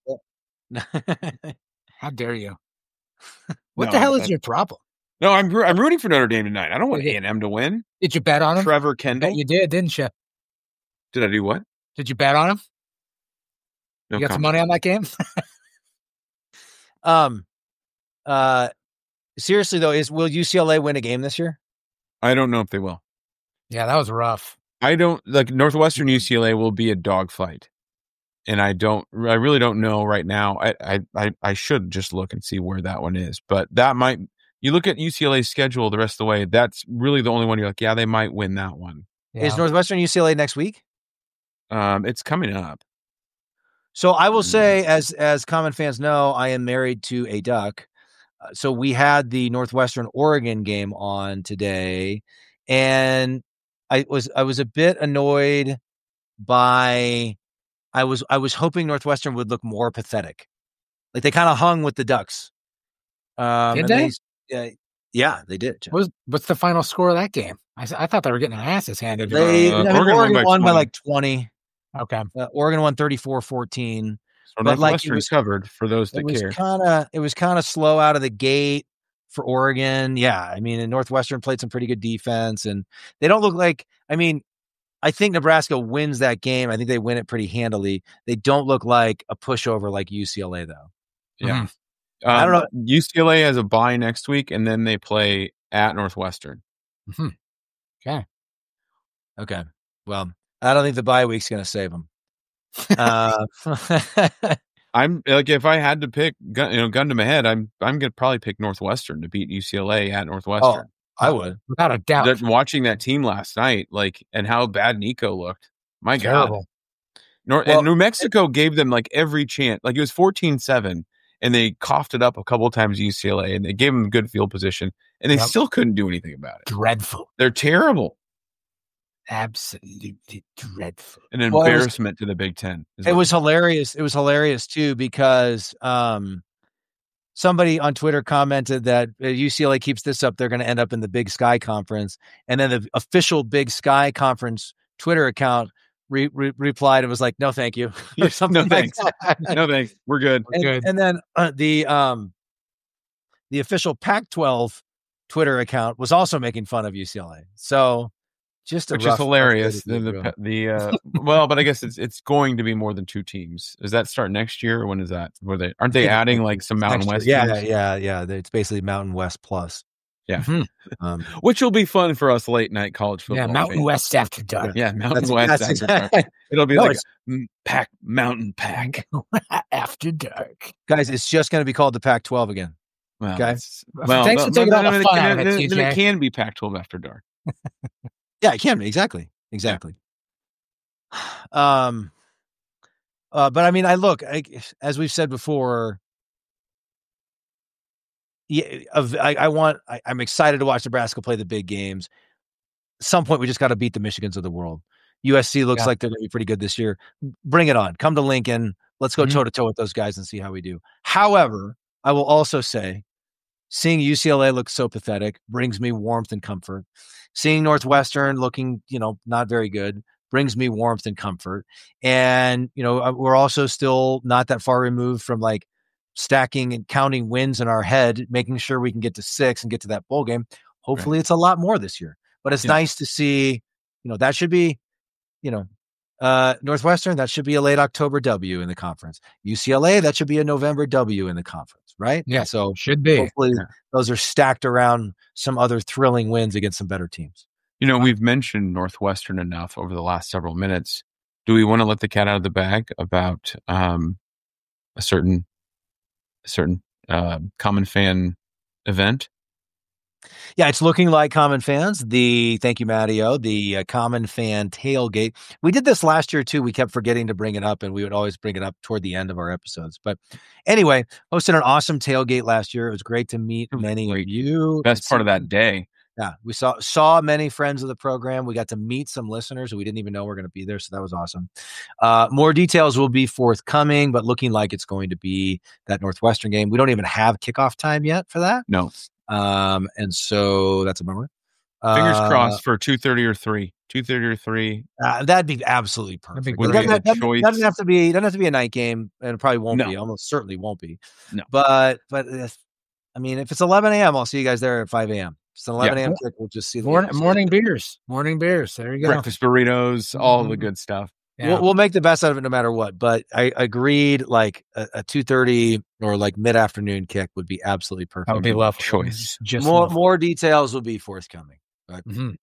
How dare you? What No, the hell is that- your problem? No, I'm I'm rooting for Notre Dame tonight. I don't want Okay. A and M to win. Did you bet on him? Trevor Bet Kendall. you did, didn't you? Did I do what? Did you bet on him? No You got some comment. money on that game? um, uh, seriously though, is will U C L A win a game this year? I don't know if they will. Yeah, that was rough. I don't like Northwestern U C L A will be a dogfight, and I don't. I really don't know right now. I, I I I should just look and see where that one is, but that might. You look at U C L A's schedule the rest of the way. That's really the only one you're like, yeah, they might win that one. Yeah. Is Northwestern U C L A next week? Um, it's coming up. So I will Mm. say, as as common fans know, I am married to a duck. Uh, so we had the Northwestern Oregon game on today, and I was I was a bit annoyed by I was I was hoping Northwestern would look more pathetic, like they kind of hung with the Ducks. Um, Did and they? Uh, yeah, they did. Jeff. What was, what's the final score of that game? I, s- I thought they were getting their asses handed to them. They Uh, I mean, Oregon Oregon, won by won by twenty. like twenty. Okay. Uh, Oregon won thirty-four fourteen. So But, like, it Northwestern was- covered for those It that was care. kind of it was kind of slow out of the gate for Oregon. Yeah, I mean, and Northwestern played some pretty good defense, and they don't look like. I mean, I think Nebraska wins that game. I think they win it pretty handily. They don't look like a pushover like U C L A though. Yeah. I don't Um, U C L A has a bye next week, and then they play at Northwestern. Okay, well, I don't think the bye week's going to save them. uh, I'm like, if I had to pick, gun, you know, gun to my head, I'm I'm gonna probably pick Northwestern to beat U C L A at Northwestern. I would. Without a doubt. That- watching that team last night, like, and how bad Nico looked. My God, Terrible. Nor- Well, and New Mexico gave them like every chance. Like it was fourteen seven, and they coughed it up a couple of times at U C L A, and they gave them good field position, and they Yep. still couldn't do anything about it. Dreadful. They're terrible. absolutely dreadful. An Well, it was- embarrassment to the Big Ten. is It what was it hilarious. It was hilarious too because um, somebody on Twitter commented that if U C L A keeps this up, they're going to end up in the Big Sky Conference, and then the official Big Sky Conference Twitter account re- re- replied and was like, "No, thank you," or something No, like thanks. that. No, thanks. We're good. and, Good. and then uh, the um, the official Pac twelve Twitter account was also making fun of U C L A. So just a Which rough, is hilarious. rough The, way to the, go. the uh, well, but I guess it's it's going to be more than two teams. Does that start next year, or when is that? Were they aren't they adding like some Mountain Next West? year. Yeah, teams? yeah, yeah. It's basically Mountain West plus. Yeah. Mhm. Um, Which will be fun for us late night college football. Yeah, Mountain fans. West after dark. Yeah, Mountain That's- West. that's after exactly- dark. It'll be No, like it's- a mm, pack mountain pack. After dark. guys, it's just going to be called the Pac twelve again. Well, Okay. that's- well, Thanks no, for taking no, all no, the no, fun then- out of it, then- then it T J. can be Pac twelve after dark. Yeah, it can be exactly, exactly. Um, uh, but I mean, I look I, as we've said before. Yeah, of, I, I want. I, I'm excited to watch Nebraska play the big games. At some point, we just got to beat the Michigans of the world. U S C looks Yeah. like they're going to be pretty good this year. Bring it on. Come to Lincoln. Let's go Mhm. toe to toe with those guys and see how we do. However, I will also say, seeing U C L A look so pathetic brings me warmth and comfort. Seeing Northwestern looking, you know, not very good brings me warmth and comfort. And, you know, we're also still not that far removed from like stacking and counting wins in our head, making sure we can get to six and get to that bowl game. Hopefully it's a lot more this year, but it's Yeah. nice to see, you know, that should be, you know, uh, Northwestern, that should be a late October W in the conference. U C L A, that should be a November W in the conference, right? Yeah. So Should be. hopefully Yeah. those are stacked around some other thrilling wins against some better teams. You know, we've mentioned Northwestern enough over the last several minutes. Do we want to let the cat out of the bag about um, a certain, a certain uh, common fan event? Yeah, it's looking like Common Fans. The thank you, Matteo. The uh, Common Fan tailgate. We did this last year too. We kept forgetting to bring it up, and we would always bring it up toward the end of our episodes. But anyway, hosted an awesome tailgate last year. It was great to meet It was many great. of you. Best part of that day. Yeah, we saw saw many friends of the program. We got to meet some listeners who we didn't even know were going to be there, so that was awesome. Uh, more details will be forthcoming, but looking like it's going to be that Northwestern game. We don't even have kickoff time yet for that, No. um, and so that's a bummer. Fingers Uh, crossed for two thirty or three. two thirty or three. Uh, that'd be absolutely That'd be perfect. great. It doesn't, have, doesn't- Choice. doesn't have to be doesn't have to be a night game, and it probably won't No. be. Almost certainly won't be. No. But but if, I mean, if it's eleven a.m., I'll see you guys there at five a.m. If it's an eleven a.m. kick, we'll just see the Morning, morning beers. Morning beers. There you go. Breakfast burritos, all the Mhm. good stuff. Yeah. We'll, we'll make the best out of it no matter what. But I agreed, like a, a two thirty or like mid afternoon kick would be absolutely perfect. that would be lovely. Choice. Just more lovely. more details will be forthcoming. But, Mhm.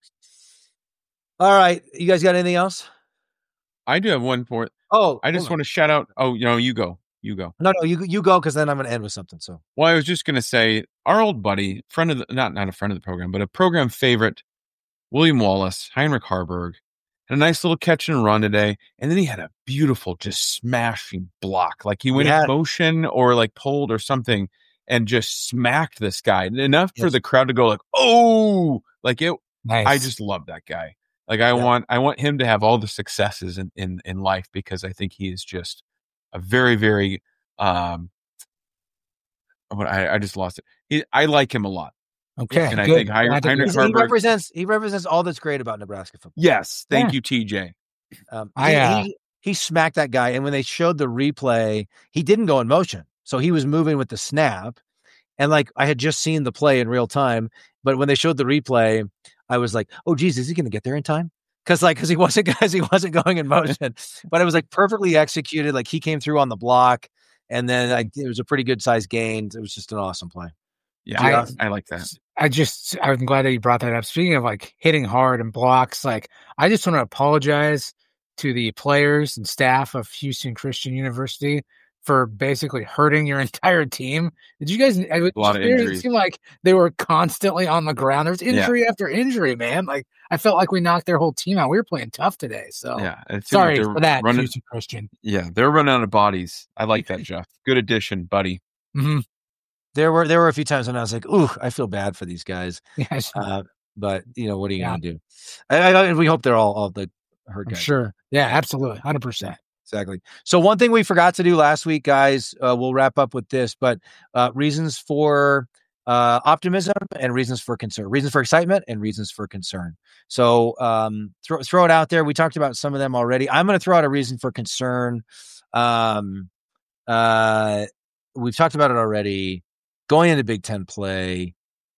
all right, you guys got anything else? I do have one for Oh, I just want to shout out. Oh, you know, you go. You go. no, no, you you go because then I'm going to end with something. So Well, I was just going to say, our old buddy, friend of the, not not a friend of the program, but a program favorite, William Wallace, Heinrich Harburg, had a nice little catch and run today, and then he had a beautiful, just smashing block, like he went Yeah. in motion or like pulled or something, and just smacked this guy enough for Yes. the crowd to go like, "Oh!" Like it. Nice. I just love that guy. Like I Yeah. want, I want him to have all the successes in in in life because I think he is just a very, very. um what I, I just lost it. He, I like him a lot. okay. and I good. think Hein- Glad to hear Heinrich He's- it. he Harburg- represents he represents all that's great about Nebraska football. Yes, thank Yeah. you, T J. Um, I, he, uh, he he smacked that guy, and when they showed the replay, he didn't go in motion, so he was moving with the snap. And like I had just seen the play in real time, but when they showed the replay, I was like, "Oh, geez, is he going to get there in time?" Because like because he wasn't because he wasn't going in motion, but it was like perfectly executed. Like he came through on the block, and then like, it was a pretty good size gain. It was just an awesome play. Yeah, I- I, I like that. I just, I'm glad that you brought that up. Speaking of like hitting hard and blocks, like I just want to apologize to the players and staff of Houston Christian University for basically hurting your entire team. Did you guys, I, A lot of it injuries. seemed like they were constantly on the ground. There's injury after injury, man. Like I felt like we knocked their whole team out. We were playing tough today. So Yeah, it seems like sorry they're for that, Running, Houston Christian. yeah, they're running out of bodies. I like that, Jeff. Good addition, buddy. Mhm. There were there were a few times when I was like, "Ooh, I feel bad for these guys." Yes. Uh, but you know, what are you Yeah. going to do? I, I, we hope they're all, all the hurt I'm guys. sure. Yeah, absolutely. one hundred percent. Exactly. So one thing we forgot to do last week, guys, uh, we'll wrap up with this, but uh, reasons for uh, optimism and reasons for concern, reasons for excitement and reasons for concern. So um, throw, throw it out there. We talked about some of them already. I'm going to throw out a reason for concern. Um, uh, we've talked about it already. Going into Big Ten play.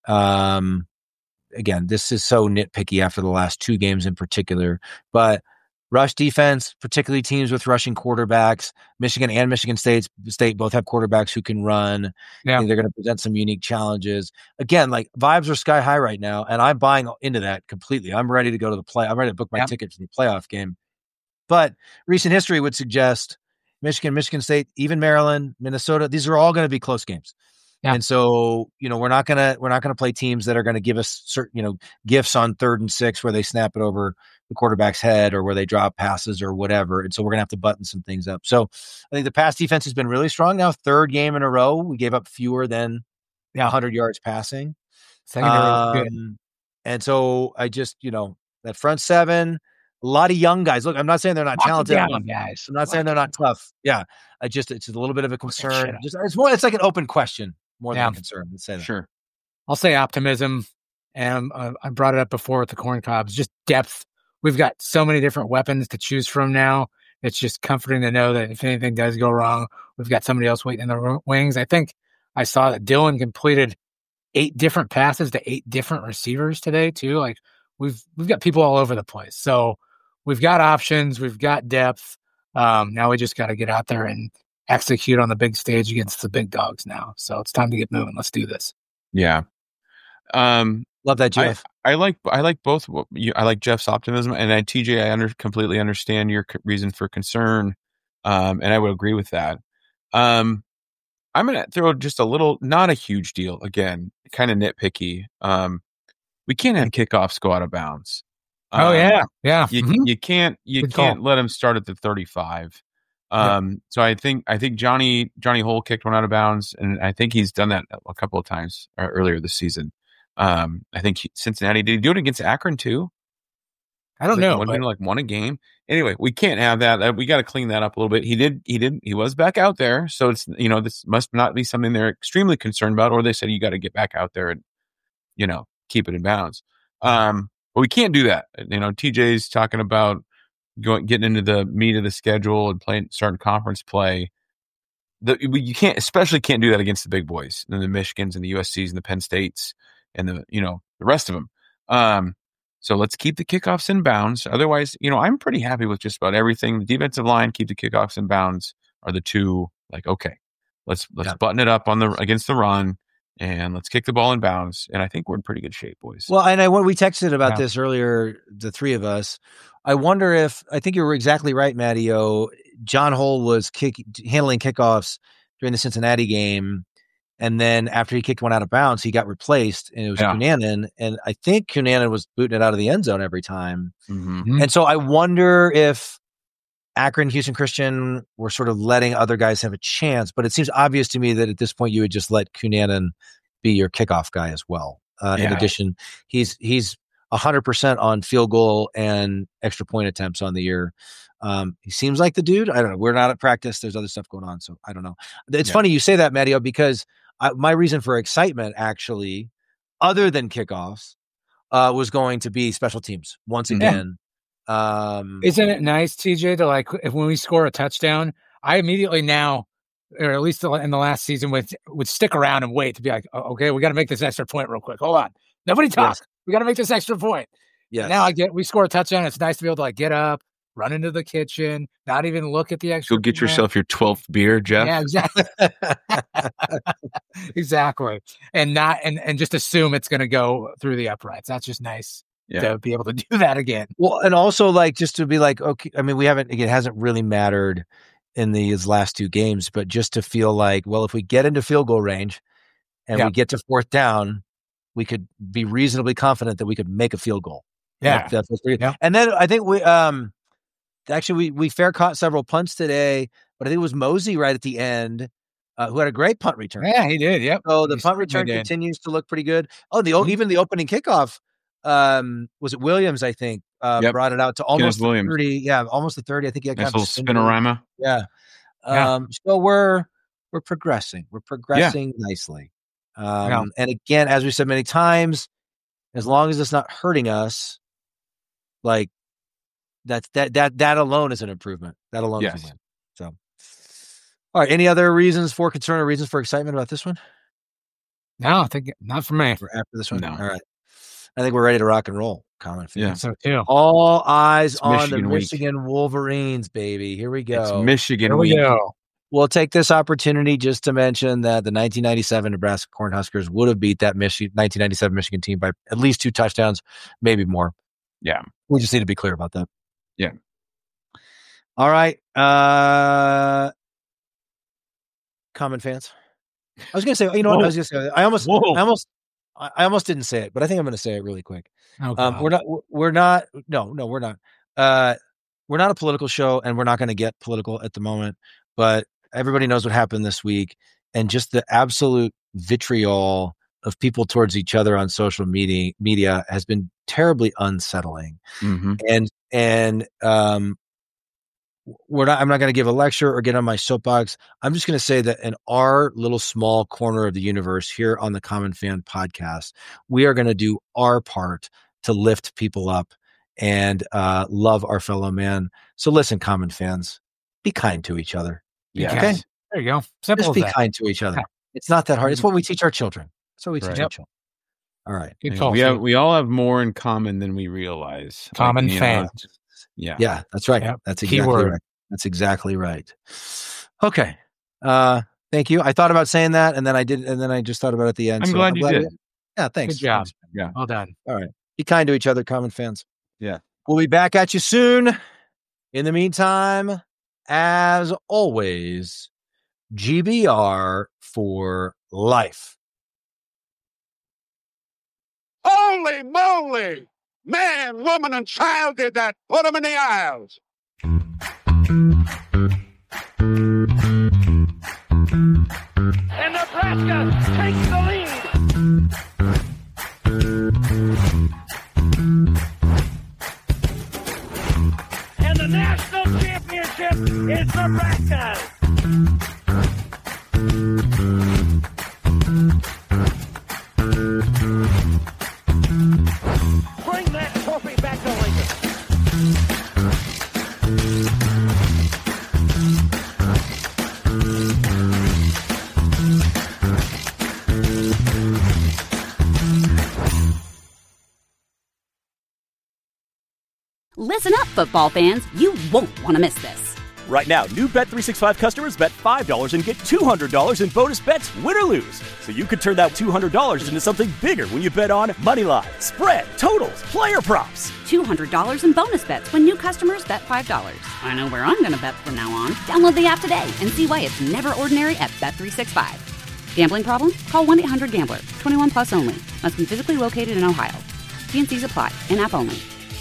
Um, again, this is so nitpicky after the last two games in particular, but rush defense, particularly teams with rushing quarterbacks. Michigan and Michigan State State both have quarterbacks who can run. Yeah. And they're going to present some unique challenges. Again, like vibes are sky high right now, and I'm buying into that completely. I'm ready to go to the play. I'm ready to book my Yeah. ticket for the playoff game. But recent history would suggest Michigan, Michigan State, even Maryland, Minnesota, these are all going to be close games. Yeah. And so, you know, we're not going to, we're not going to play teams that are going to give us certain, you know, gifts on third and six where they snap it over the quarterback's head or where they drop passes or whatever. And so we're going to have to button some things up. So I think the pass defense has been really strong now. Third game in a row, we gave up fewer than Yeah. one hundred yards passing. Secondary was good. Um, and so I just, you know, that front seven, a lot of young guys. Look, I'm not saying they're not Lock it talented. down, I'm guys. not saying they're not tough. Yeah. I just, it's a little bit of a shit concern. up. Just, it's more, it's like an open question more Yeah. than a concern. Let's say that. Sure. I'll say optimism. And uh, I brought it up before with the corn cobs, just depth. We've got so many different weapons to choose from now. It's just comforting to know that if anything does go wrong, we've got somebody else waiting in the ro- wings. I think I saw that Dylan completed eight different passes to eight different receivers today too. Like we've, we've got people all over the place. So we've got options. We've got depth. Um, now we just got to get out there and execute on the big stage against the big dogs now. So it's time to get moving. Let's do this. Yeah. Um, Love that, I, Jeff. I like I like both. You, I like Jeff's optimism, and I, T J, I under, completely understand your c- reason for concern, um, and I would agree with that. Um, I'm going to throw just a little, not a huge deal. Again, kind of nitpicky. Um, we can't have kickoffs go out of bounds. Oh Um, yeah. Yeah. you Mhm. you can't you Good call. can't let him start at the thirty-five. Um, so I think I think Johnny Johnny Hole kicked one out of bounds, and I think he's done that a couple of times uh, earlier this season. Um, I think he, Cincinnati did he do it against Akron too? I don't like, know. One, but- like one a game. Anyway, we can't have that. Uh, we got to clean that up a little bit. He did. He did. He was back out there, so it's you know this must not be something they're extremely concerned about, or they said you got to get back out there and you know keep it in bounds. Um, but we can't do that. You know, T J's talking about going getting into the meat of the schedule and playing starting conference play. The, you can't, especially can't do that against the big boys and the Michigans and the U S Cs and the Penn States and the you know the rest of them. Um, so let's keep the kickoffs in bounds. Otherwise, you know, I'm pretty happy with just about everything. The defensive line, keep the kickoffs in bounds are the two. Like, okay, let's let's Yeah. button it up on the against the run and let's kick the ball in bounds. And I think we're in pretty good shape, boys. Well, and I when we texted about Yeah. this earlier, the three of us, I wonder if I think you were exactly right, Mattio. John Hole was kick, handling kickoffs during the Cincinnati game, and then after he kicked one out of bounds, he got replaced, and it was Yeah. Cunanan. And I think Cunanan was booting it out of the end zone every time. Mhm. Mhm. And so I wonder if Akron, Houston Christian were sort of letting other guys have a chance, but it seems obvious to me that at this point you would just let Cunanan be your kickoff guy as well. Uh, In Yeah. addition, he's he's one hundred percent on field goal and extra point attempts on the year. Um, he seems like the dude. I don't know. We're not at practice. There's other stuff going on, so I don't know. It's Yeah. funny you say that, Mattio, because I, my reason for excitement, actually, other than kickoffs, uh, was going to be special teams once Yeah. again. Um, Isn't it nice, T J, to like if when we score a touchdown, I immediately now, or at least in the last season, would would stick around and wait to be like, oh, okay, we got to make this extra point real quick. Hold on, nobody talk. Yes. We got to make this extra point. yes. Now I get we score a touchdown. It's nice to be able to like get up, run into the kitchen, not even look at the extra. Go get point. yourself your twelfth beer, Jeff. Yeah, exactly. Exactly, and not and and just assume it's going to go through the uprights. That's just nice Yeah. to be able to do that again. Well, and also like just to be like, okay, I mean, we haven't, it hasn't really mattered in these last two games, but just to feel like, well, if we get into field goal range and Yeah. we get to fourth down, we could be reasonably confident that we could make a field goal. Yeah, That- that's what's pretty- Yeah. And then I think we, um, actually we, we fair caught several punts today, but I think it was Mosey right at the end, uh, who had a great punt return. yeah, he did. Yep. So the He punt certainly return did. continues to look pretty good. Oh, the, o Mhm. even the opening kickoff, um, was it Williams? I think uh, Yep. brought it out to almost the Williams. thirty. Yeah, almost the thirty. I think he had Nice kind of little spinorama. Yeah. Yeah. Um, so we're we're progressing. We're progressing nicely. Um, Yeah. And again, as we said many times, as long as it's not hurting us, like that's that that that alone is an improvement. That alone Yes. is a win. So, all right. Any other reasons for concern or reasons for excitement about this one? No, I think not for me. Or after this one? No. All right. I think we're ready to rock and roll, Common Yeah. fans. So too. All eyes It's on Michigan the week. Michigan Wolverines, baby. Here we go. It's Michigan Here we week. go. We'll take this opportunity just to mention that the nineteen ninety-seven Nebraska Cornhuskers would have beat that Michi- nineteen ninety-seven Michigan team by at least two touchdowns, maybe more. Yeah. We just need to be clear about that. Yeah. All right. Uh, Common fans. I was going to say, you know what? I was going to say, I almost, Whoa. I almost, I I almost didn't say it, but I think I'm going to say it really quick. Oh, Um, God. we're not, we're not, no, no, we're not. Uh, we're not a political show, and we're not going to get political at the moment, but everybody knows what happened this week, and just the absolute vitriol of people towards each other on social media media has been terribly unsettling. Mm-hmm. And, and, um, we're not, I'm not going to give a lecture or get on my soapbox. I'm just going to say that in our little small corner of the universe here on the Common Fan podcast, we are going to do our part to lift people up and uh, love our fellow man. So listen, Common fans, be kind to each other. Yeah. Okay. There you go. Simple Just as be that. kind to each other. Yeah. It's not that hard. It's what we teach our children. That's what we teach Right. our Yep. children. All right. Good Yeah, call. we have Steve. we all have more in common than we realize. Like, Common you know, fans. yeah. Yeah, that's right. Yep. That's exactly Keyword. right. That's exactly right. Okay. Uh, thank you. I thought about saying that, and then I did, and then I just thought about it at the end. I'm so glad you did. Yeah, thanks. Good job. Thanks. Yeah. Well done. All right. Be kind to each other, Common fans. Yeah. We'll be back at you soon. In the meantime, as always, G B R for life. Holy moly! Man, woman, and child did that. Put them in the aisles. And Nebraska takes the lead. And the national championship is Nebraska. Bring that trophy back to Lincoln. Listen up, football fans. You won't want to miss this. Right now, new Bet three sixty-five customers bet five dollars and get two hundred dollars in bonus bets, win or lose. So you could turn that two hundred dollars into something bigger when you bet on money line, spread, totals, player props. two hundred dollars in bonus bets when new customers bet five dollars. I know where I'm going to bet from now on. Download the app today and see why it's never ordinary at Bet three sixty-five. Gambling problem? Call one eight hundred gambler. twenty-one plus only. Must be physically located in Ohio. T and C's apply. In-app only.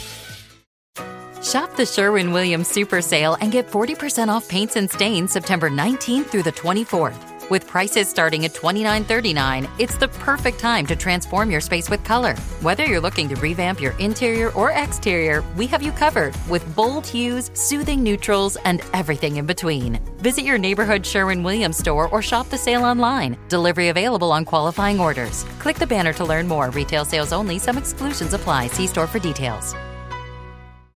Shop the Sherwin-Williams Super Sale and get forty percent off paints and stains September nineteenth through the twenty-fourth. With prices starting at twenty-nine thirty-nine, it's the perfect time to transform your space with color. Whether you're looking to revamp your interior or exterior, we have you covered with bold hues, soothing neutrals, and everything in between. Visit your neighborhood Sherwin-Williams store or shop the sale online. Delivery available on qualifying orders. Click the banner to learn more. Retail sales only. Some exclusions apply. See store for details.